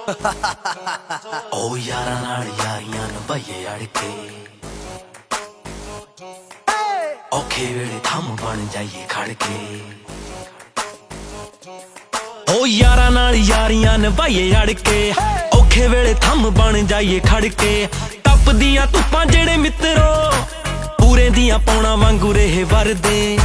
ਉਹ ਯਾਰਾਂ ਨਾਲ ਯਾਰੀਆਂ ਨਿਭਾਈਏ ਅੜ ਕੇ, ਔਖੇ ਵੇਲੇ ਥੰਮ ਬਣ ਜਾਈਏ ਖੜ ਕੇ। ਉਹ ਯਾਰਾਂ ਨਾਲ ਯਾਰੀਆਂ ਨਿਭਾਈਏ ਅੜ ਕੇ, ਔਖੇ ਵੇਲੇ ਥੰਮ ਬਣ ਜਾਈਏ ਖੜ ਕੇ। ਟੱਪਦੀਆਂ ਧੁੱਪਾਂ ਜਿਹੜੇ ਮਿੱਤਰੋ ਪੂਰੇ ਦੀਆਂ ਪੌਣਾ ਵਾਂਗੂ ਰਹੇ ਵਰਦੇ।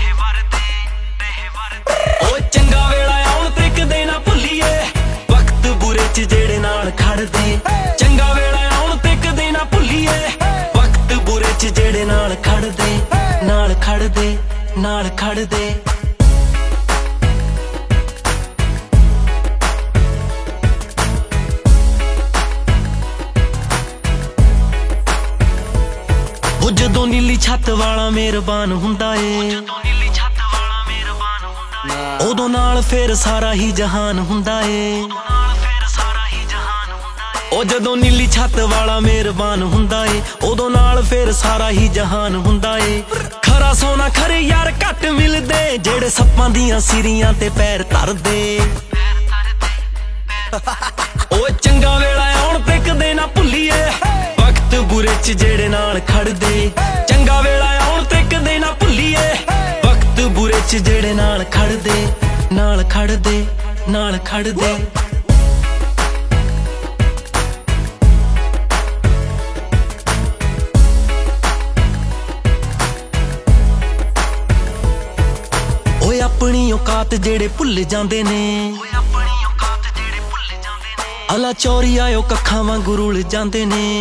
ਉਹ ਚੰਗਾ ਵੇਲਾ ਆਉਣ ਤੇ ਕਦੇ ਨਾ ਭੁੱਲੀਏ, ਵਕਤ ਬੁਰੇ ਚ ਜਿਹੜੇ ਨਾਲ ਖੜਦੇ। ਚੰਗਾ ਵੇਲਾ ਆਉਣ ਤੇ ਕਦੇ ਨਾ ਭੁੱਲੀਏ, ਵਕਤ ਬੁਰੇ ਚ ਜਿਹੜੇ ਨਾਲ ਖੜਦੇ, ਨਾਲ ਖੜਦੇ, ਨਾਲ ਖੜਦੇ। ਉਹ ਜਦੋਂ ਨੀਲੀ ਛੱਤ ਵਾਲਾ ਮਿਹਰਬਾਨ ਹੁੰਦਾ ਏ, ਉਦੋਂ ਨਾਲ ਫੇਰ ਸਾਰਾ ਹੀ ਜਹਾਨ ਹੁੰਦਾ ਏ। ਉਹ ਜਦੋਂ ਨੀਲੀ ਛੱਤ ਵਾਲਾ ਮਿਹਰਬਾਨ ਹੁੰਦਾ ਏ, ਉਦੋਂ ਨਾਲ ਫੇਰ ਸਾਰਾ ਹੀ ਜਹਾਨ ਹੁੰਦਾ ਏ। ਖਰਾ ਸੋਨਾ ਖਰੇ ਯਾਰ ਘੱਟ ਮਿਲਦੇ, ਜਿਹੜੇ ਸੱਪਾਂ ਦੀਆਂ ਸਿਰੀਆਂ ਤੇ ਪੈਰ ਧਰਦੇ। ਉਹ ਚੰਗਾ ਵੇਲਾ ਆਉਣ ਤੇ ਕਦੇ ਨਾ ਭੁੱਲੀਏ, ਵਕਤ ਬੁਰੇ ਚ ਜਿਹੜੇ ਨਾਲ ਖੜਦੇ। ਚੰਗਾ ਵੇਲਾ ਆਉਣ ਤੇ ਕਦੇ ਨਾ ਭੁੱਲੀਏ, ਵਕਤ ਬੁਰੇ ਚ ਜਿਹੜੇ ਨਾਲ ਖੜਦੇ, ਨਾਲ ਖੜਦੇ, ਨਾਲ ਖੜਦੇ। ਓਏ ਆਪਣੀ ਔਕਾਤ ਜਿਹੜੇ ਭੁੱਲ ਜਾਂਦੇ ਨੇ, ਅਲਾ ਚੋਰੀ ਆਇਓ ਕੱਖਾਂ ਵਾਂਗੂ ਰੁਲ ਜਾਂਦੇ ਨੇ।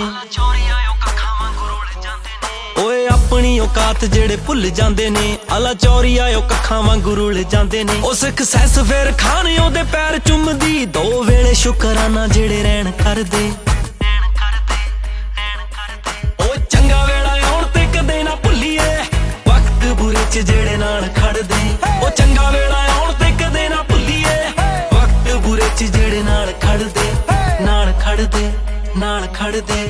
ਓਏ ਆਪਣੀ ਔਕਾਤ ਜਿਹੜੇ ਭੁੱਲ ਜਾਂਦੇ ਨੇ, ਅਲਾ ਚੋਰੀ ਆਇਓ ਕੱਖਾਂ ਵਾਂਗੂ ਰੁਲ ਜਾਂਦੇ ਨੇ। ਉਹ ਸਕਸੈਸ ਫੇਰ ਖਾਣ ਉਹਦੇ ਪੈਰ ਚੁੰਮਦੀ, ਦੋ ਵੇਲੇ ਸ਼ੁਕਰਾਨਾ ਜਿਹੜੇ ਰਹਿਣ ਕਰਦੇ। ਉਹ ਚੰਗਾ ਵੇਲਾ ਆਉਣ ਤੇ ਕਦੇ ਨਾ ਭੁੱਲੀਏ, ਵਕਤ ਬੁਰੇ ਚ ਜਿਹੜੇ ਨਾਲ ਖੜਦੇ। ਉਹ ਚੰਗਾ ਵੇਲਾ ਆਉਣ ਤੇ ਕਦੇ ਨਾ ਭੁੱਲੀਏ, ਵਕਤ ਬੁਰੇ ਚ ਜਿਹੜੇ ਨਾਲ ਖੜਦੇ, ਨਾਲ ਖੜਦੇ, ਨਾਲ ਖੜਦੇ।